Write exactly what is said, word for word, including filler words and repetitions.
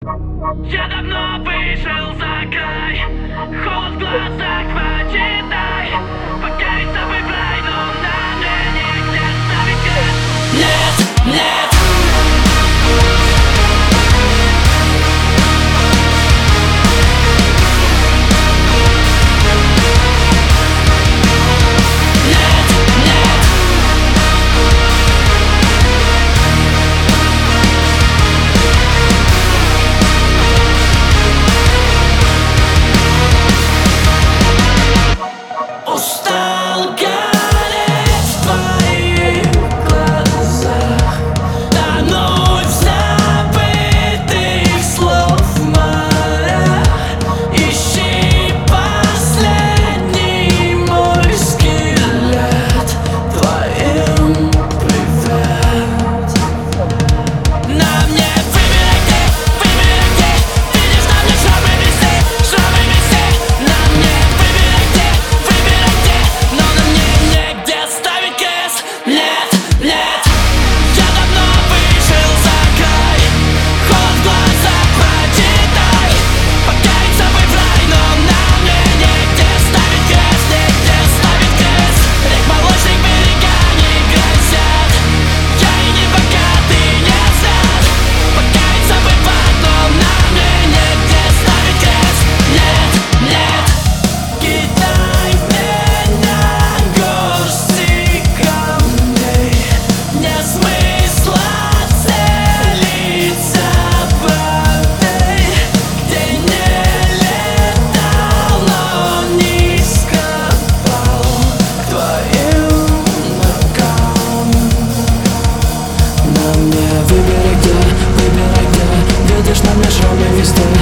Я давно вышел за край, холод в глазах прочитай. Пока и с тобой в рай, но на мне нигде ставить крест. Нет, нет. Устал гореть в твоих глазах, тонуть в забытых слов морях. Ищи последний мой взгляд, твоим привет. На мне выбирай где, выбирай где, видишь на мне шрамы везде, шрамы везде. На мне выбирай где, выбирай где, но на мне негде ставить крест. Нет, нет, я давно вышел за край, холод в глазах прочитай. Пока и с тобой в рай, но на мне негде ставить крест, негде ставить крест. Рек молочных берега не грозят, я и не богатый, не знат. Пока и с тобой в ад, но на мне негде ставить крест. Нет, нет. Кидай меня горсти камней, не смысла целиться правдой, где не летал, но низко пал к твоим ногам. На мне выбирай где, выбирай где, видишь на мне шрамы везде,